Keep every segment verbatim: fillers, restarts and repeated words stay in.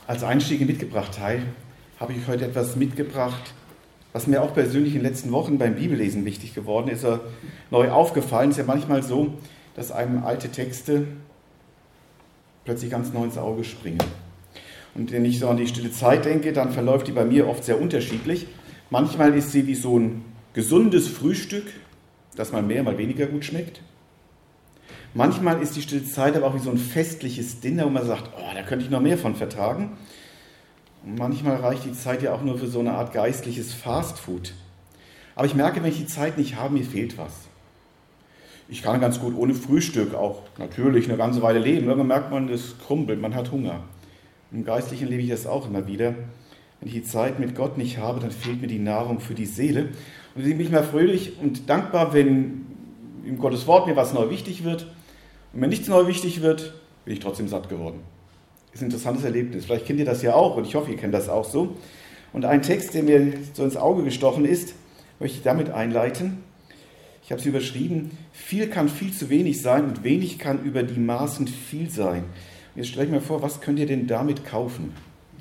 Als Einstieg in Mitgebracht-Teil habe ich euch heute etwas mitgebracht, was mir auch persönlich in den letzten Wochen beim Bibellesen wichtig geworden ist, oder neu aufgefallen. Es ist ja manchmal so, dass einem alte Texte plötzlich ganz neu ins Auge springen. Und wenn ich so an die stille Zeit denke, dann verläuft die bei mir oft sehr unterschiedlich. Manchmal ist sie wie so ein gesundes Frühstück, das mal mehr, mal weniger gut schmeckt. Manchmal ist die stille Zeit aber auch wie so ein festliches Dinner, wo man sagt, oh, da könnte ich noch mehr von vertragen. Und manchmal reicht die Zeit ja auch nur für so eine Art geistliches Fastfood. Aber ich merke, wenn ich die Zeit nicht habe, mir fehlt was. Ich kann ganz gut ohne Frühstück auch natürlich eine ganze Weile leben. Irgendwann merkt man, es krumpelt, man hat Hunger. Im Geistlichen lebe ich das auch immer wieder. Wenn ich die Zeit mit Gott nicht habe, dann fehlt mir die Nahrung für die Seele. Und deswegen bin ich mal fröhlich und dankbar, wenn im Gottes Wort mir was neu wichtig wird. Und wenn nichts neu wichtig wird, bin ich trotzdem satt geworden. Das ist ein interessantes Erlebnis. Vielleicht kennt ihr das ja auch und ich hoffe, ihr kennt das auch so. Und ein Text, der mir so ins Auge gestochen ist, möchte ich damit einleiten. Ich habe es überschrieben, viel kann viel zu wenig sein und wenig kann über die Maßen viel sein. Und jetzt stelle ich mir vor, was könnt ihr denn damit kaufen?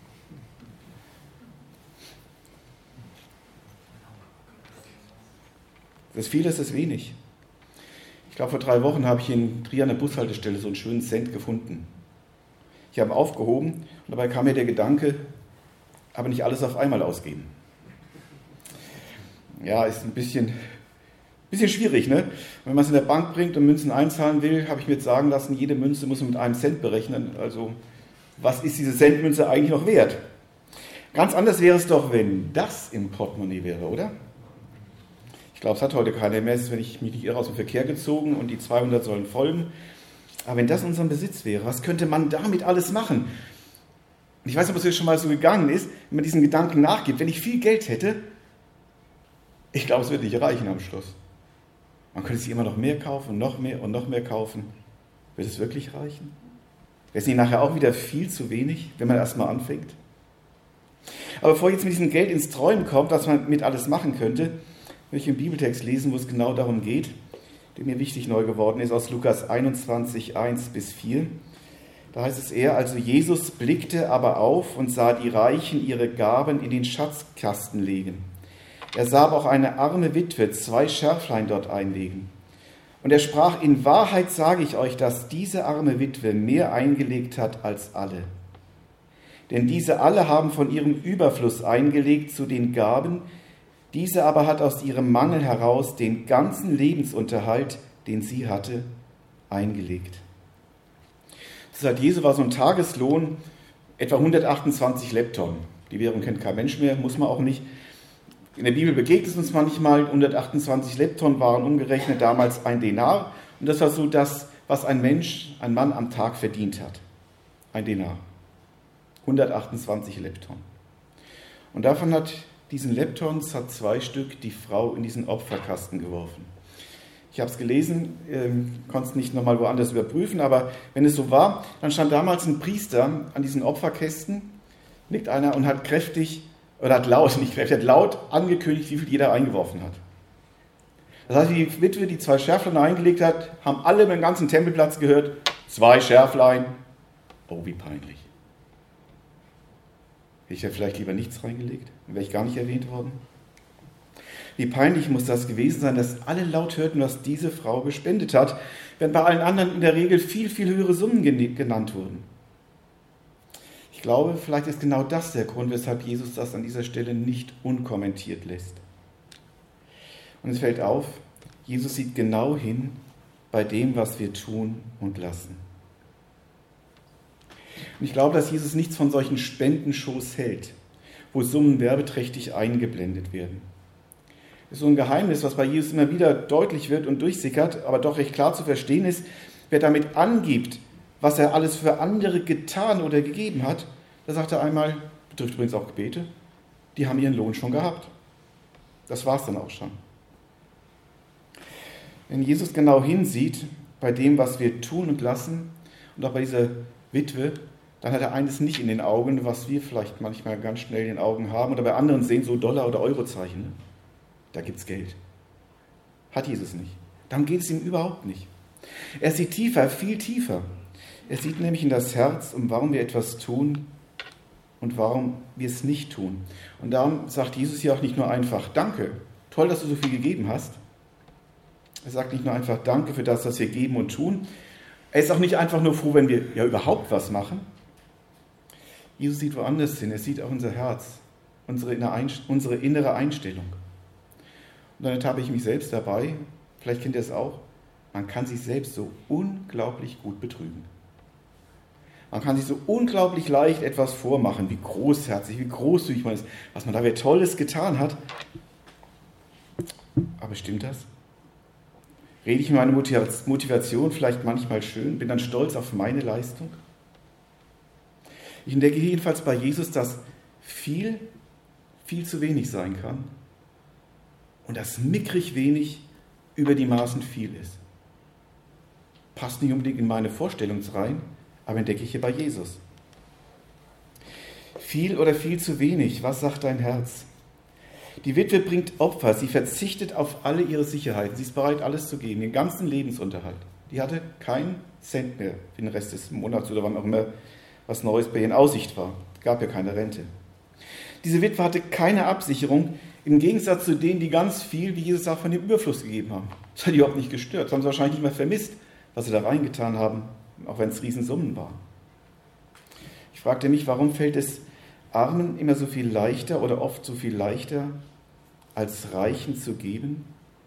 Das viel, das ist wenig. Ich glaube, vor drei Wochen habe ich in Trier an der Bushaltestelle so einen schönen Cent gefunden. Ich habe ihn aufgehoben und dabei kam mir der Gedanke, aber nicht alles auf einmal ausgeben. Ja, ist ein bisschen, bisschen schwierig, ne? Wenn man es in der Bank bringt und Münzen einzahlen will, habe ich mir jetzt sagen lassen, jede Münze muss man mit einem Cent berechnen. Also, was ist diese Centmünze eigentlich noch wert? Ganz anders wäre es doch, wenn das im Portemonnaie wäre, oder? Ich glaube, es hat heute keiner mehr, wenn ich mich nicht irre, aus dem Verkehr gezogen und die zweihundert sollen folgen. Aber wenn das in unserem Besitz wäre, was könnte man damit alles machen? Ich weiß nicht, ob es dir schon mal so gegangen ist, wenn man diesen Gedanken nachgibt. Wenn ich viel Geld hätte, ich glaube, es würde nicht reichen am Schluss. Man könnte sich immer noch mehr kaufen, noch mehr und noch mehr kaufen. Wird es wirklich reichen? Wäre es nicht nachher auch wieder viel zu wenig, wenn man erstmal anfängt? Aber bevor ich jetzt mit diesem Geld ins Träumen kommt, was man mit alles machen könnte, möchte ich einen Bibeltext lesen, wo es genau darum geht, der mir wichtig neu geworden ist, aus Lukas einundzwanzig, eins bis vier. Da heißt es eher, also Jesus blickte aber auf und sah die Reichen ihre Gaben in den Schatzkasten legen. Er sah aber auch eine arme Witwe zwei Scherflein dort einlegen. Und er sprach, in Wahrheit sage ich euch, dass diese arme Witwe mehr eingelegt hat als alle. Denn diese alle haben von ihrem Überfluss eingelegt zu den Gaben, diese aber hat aus ihrem Mangel heraus den ganzen Lebensunterhalt, den sie hatte, eingelegt. Das heißt, Jesu war so ein Tageslohn, etwa hundertachtundzwanzig Lepton. Die Währung kennt kein Mensch mehr, muss man auch nicht. In der Bibel begegnet es uns manchmal, hundertachtundzwanzig Lepton waren umgerechnet damals ein Denar. Und das war so das, was ein Mensch, ein Mann am Tag verdient hat. Ein Denar. hundertachtundzwanzig Lepton. Und davon hat diesen Leptons hat zwei Stück die Frau in diesen Opferkasten geworfen. Ich habe es gelesen, ähm, konnte es nicht nochmal woanders überprüfen, aber wenn es so war, dann stand damals ein Priester an diesen Opferkästen, nickt einer und hat kräftig, oder hat laut, nicht kräftig, hat laut angekündigt, wie viel jeder eingeworfen hat. Das heißt, die Witwe, die zwei Scherflein eingelegt hat, haben alle beim ganzen Tempelplatz gehört, zwei Scherflein, oh wie peinlich. Hätte ich ja vielleicht lieber nichts reingelegt, dann wäre ich gar nicht erwähnt worden. Wie peinlich muss das gewesen sein, dass alle laut hörten, was diese Frau gespendet hat, während bei allen anderen in der Regel viel, viel höhere Summen genannt wurden. Ich glaube, vielleicht ist genau das der Grund, weshalb Jesus das an dieser Stelle nicht unkommentiert lässt. Und es fällt auf, Jesus sieht genau hin bei dem, was wir tun und lassen. Und ich glaube, dass Jesus nichts von solchen Spendenshows hält, wo Summen werbeträchtig eingeblendet werden. Das ist so ein Geheimnis, was bei Jesus immer wieder deutlich wird und durchsickert, aber doch recht klar zu verstehen ist, wer damit angibt, was er alles für andere getan oder gegeben hat, da sagt er einmal, betrifft übrigens auch Gebete, die haben ihren Lohn schon gehabt. Das war es dann auch schon. Wenn Jesus genau hinsieht bei dem, was wir tun und lassen, und auch bei dieser Witwe, dann hat er eines nicht in den Augen, was wir vielleicht manchmal ganz schnell in den Augen haben oder bei anderen sehen, so Dollar- oder Eurozeichen. Ne? Da gibt es Geld. Hat Jesus nicht. Darum geht es ihm überhaupt nicht. Er sieht tiefer, viel tiefer. Er sieht nämlich in das Herz, um warum wir etwas tun und warum wir es nicht tun. Und darum sagt Jesus ja auch nicht nur einfach Danke, toll, dass du so viel gegeben hast. Er sagt nicht nur einfach Danke für das, was wir geben und tun. Er ist auch nicht einfach nur froh, wenn wir ja überhaupt was machen. Jesus sieht woanders hin. Er sieht auch unser Herz, unsere innere Einstellung. Und dann ertappe ich mich selbst dabei, vielleicht kennt ihr es auch, man kann sich selbst so unglaublich gut betrügen. Man kann sich so unglaublich leicht etwas vormachen, wie großherzig, wie großzügig man ist, was man da wieder Tolles getan hat. Aber stimmt das? Rede ich meine Motivation vielleicht manchmal schön, bin dann stolz auf meine Leistung? Ich entdecke jedenfalls bei Jesus, dass viel, viel zu wenig sein kann und dass mickrig wenig über die Maßen viel ist. Passt nicht unbedingt in meine Vorstellung rein, aber entdecke ich hier bei Jesus. Viel oder viel zu wenig, was sagt dein Herz? Die Witwe bringt Opfer, sie verzichtet auf alle ihre Sicherheiten, sie ist bereit, alles zu geben, den ganzen Lebensunterhalt. Die hatte keinen Cent mehr für den Rest des Monats oder wann auch immer was Neues bei ihr in Aussicht war. Gab ja keine Rente. Diese Witwe hatte keine Absicherung, im Gegensatz zu denen, die ganz viel, wie Jesus sagt, von dem Überfluss gegeben haben. Das hat die überhaupt nicht gestört, das haben sie wahrscheinlich nicht mehr vermisst, was sie da reingetan haben, auch wenn es Riesensummen waren. Ich fragte mich, warum fällt es Armen immer so viel leichter oder oft so viel leichter, als Reichen zu geben?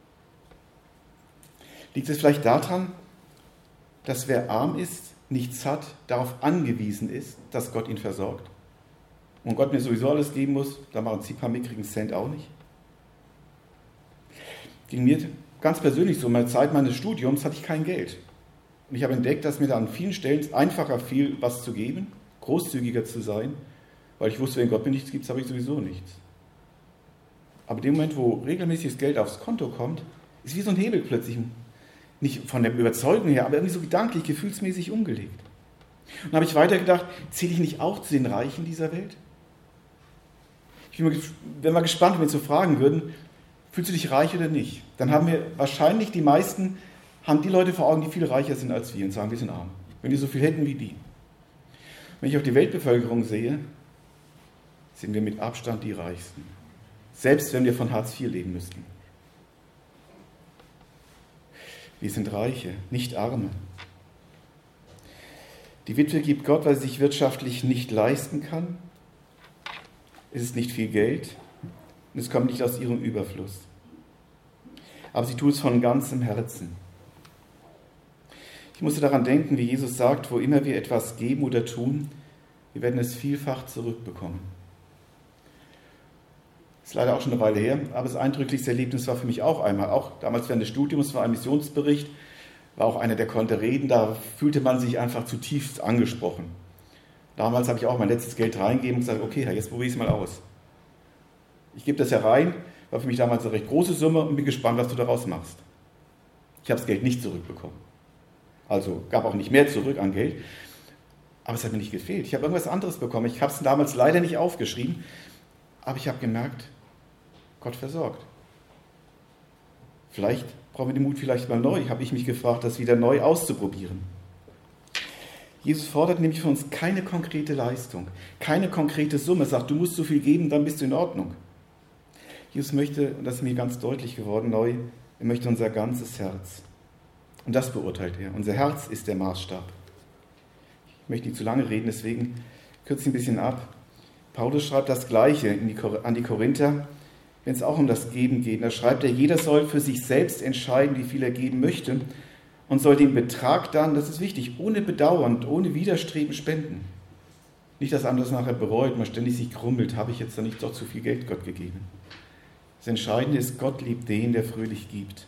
Liegt es vielleicht daran, dass wer arm ist, nichts hat, darauf angewiesen ist, dass Gott ihn versorgt? Und Gott mir sowieso alles geben muss, da machen sie ein paar mickrigen Cent auch nicht. Ging mir ganz persönlich so, in der Zeit meines Studiums hatte ich kein Geld. Und ich habe entdeckt, dass mir da an vielen Stellen einfacher fiel, was zu geben, großzügiger zu sein, weil ich wusste, wenn Gott mir nichts gibt, habe ich sowieso nichts. Aber in dem Moment, wo regelmäßiges Geld aufs Konto kommt, ist wie so ein Hebel plötzlich, nicht von der Überzeugung her, aber irgendwie so gedanklich, gefühlsmäßig umgelegt. Und dann habe ich weitergedacht, zähle ich nicht auch zu den Reichen dieser Welt? Ich bin mal, wenn wir gespannt, wenn wir so fragen würden, fühlst du dich reich oder nicht? Dann haben wir wahrscheinlich die meisten, haben die Leute vor Augen, die viel reicher sind als wir und sagen, wir sind arm. Wenn die so viel hätten wie die. Wenn ich auf die Weltbevölkerung sehe, sind wir mit Abstand die Reichsten. Selbst wenn wir von Hartz vier leben müssten. Wir sind Reiche, nicht Arme. Die Witwe gibt Gott, weil sie sich wirtschaftlich nicht leisten kann. Es ist nicht viel Geld und es kommt nicht aus ihrem Überfluss. Aber sie tut es von ganzem Herzen. Ich musste daran denken, wie Jesus sagt, wo immer wir etwas geben oder tun, wir werden es vielfach zurückbekommen. Das ist leider auch schon eine Weile her, aber das eindrücklichste Erlebnis war für mich auch einmal, auch damals während des Studiums, war ein Missionsbericht, war auch einer, der konnte reden, da fühlte man sich einfach zutiefst angesprochen. Damals habe ich auch mein letztes Geld reingegeben und gesagt, okay, Herr, jetzt probiere ich es mal aus. Ich gebe das ja rein, war für mich damals eine recht große Summe und bin gespannt, was du daraus machst. Ich habe das Geld nicht zurückbekommen. Also gab auch nicht mehr zurück an Geld, aber es hat mir nicht gefehlt. Ich habe irgendwas anderes bekommen. Ich habe es damals leider nicht aufgeschrieben, aber ich habe gemerkt, Gott versorgt. Vielleicht brauchen wir den Mut vielleicht mal neu, habe ich mich gefragt, das wieder neu auszuprobieren. Jesus fordert nämlich von uns keine konkrete Leistung, keine konkrete Summe. Er sagt, du musst so viel geben, dann bist du in Ordnung. Jesus möchte, und das ist mir ganz deutlich geworden, neu, er möchte unser ganzes Herz. Und das beurteilt er. Unser Herz ist der Maßstab. Ich möchte nicht zu lange reden, deswegen kürze ich ein bisschen ab. Paulus schreibt das Gleiche in die, an die Korinther, wenn es auch um das Geben geht. Da schreibt er, jeder soll für sich selbst entscheiden, wie viel er geben möchte und soll den Betrag dann, das ist wichtig, ohne Bedauern, ohne Widerstreben spenden. Nicht, dass einem das nachher bereut, man ständig sich krummelt, habe ich jetzt da nicht doch zu viel Geld Gott gegeben. Das Entscheidende ist, Gott liebt den, der fröhlich gibt.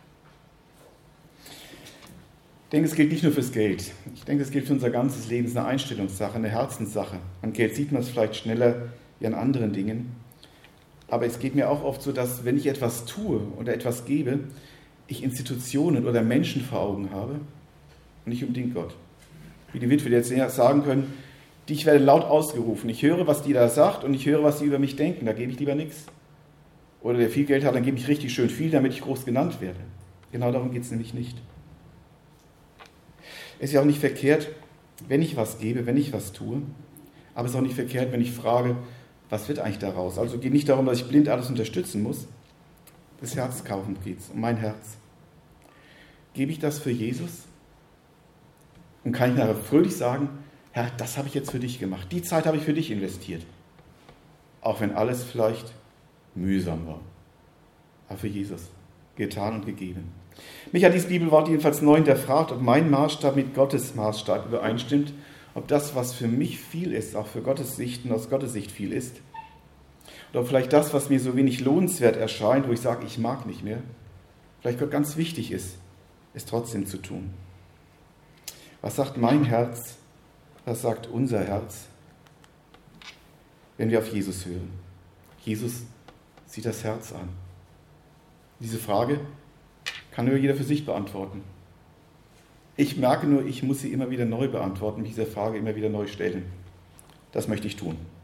Ich denke, es gilt nicht nur fürs Geld. Ich denke, es gilt für unser ganzes Leben. Es ist eine Einstellungssache, eine Herzenssache. An Geld sieht man es vielleicht schneller wie an anderen Dingen. Aber es geht mir auch oft so, dass wenn ich etwas tue oder etwas gebe, ich Institutionen oder Menschen vor Augen habe und nicht unbedingt Gott. Wie die Witwe, die jetzt sagen können, ich werde laut ausgerufen. Ich höre, was die da sagt und ich höre, was sie über mich denken. Da gebe ich lieber nichts. Oder der viel Geld hat, dann gebe ich richtig schön viel, damit ich groß genannt werde. Genau darum geht es nämlich nicht. Es ist ja auch nicht verkehrt, wenn ich was gebe, wenn ich was tue, Aber es ist auch nicht verkehrt, wenn ich frage, was wird eigentlich daraus? Also geht nicht darum, dass ich blind alles unterstützen muss. Das Herz kaufen geht's, um mein Herz. Gebe ich das für Jesus? Und kann ich nachher fröhlich sagen, Herr, das habe ich jetzt für dich gemacht. Die Zeit habe ich für dich investiert. Auch wenn alles vielleicht mühsam war. Aber für Jesus getan und gegeben. Mich hat dieses Bibelwort jedenfalls neu hinterfragt, ob mein Maßstab mit Gottes Maßstab übereinstimmt, ob das, was für mich viel ist, auch für Gottes Sicht und aus Gottes Sicht viel ist. Oder ob vielleicht das, was mir so wenig lohnenswert erscheint, wo ich sage, ich mag nicht mehr, vielleicht Gott ganz wichtig ist, es trotzdem zu tun. Was sagt mein Herz? Was sagt unser Herz, wenn wir auf Jesus hören? Jesus sieht das Herz an. Diese Frage kann nur jeder für sich beantworten. Ich merke nur, ich muss sie immer wieder neu beantworten, mich dieser Frage immer wieder neu stellen. Das möchte ich tun.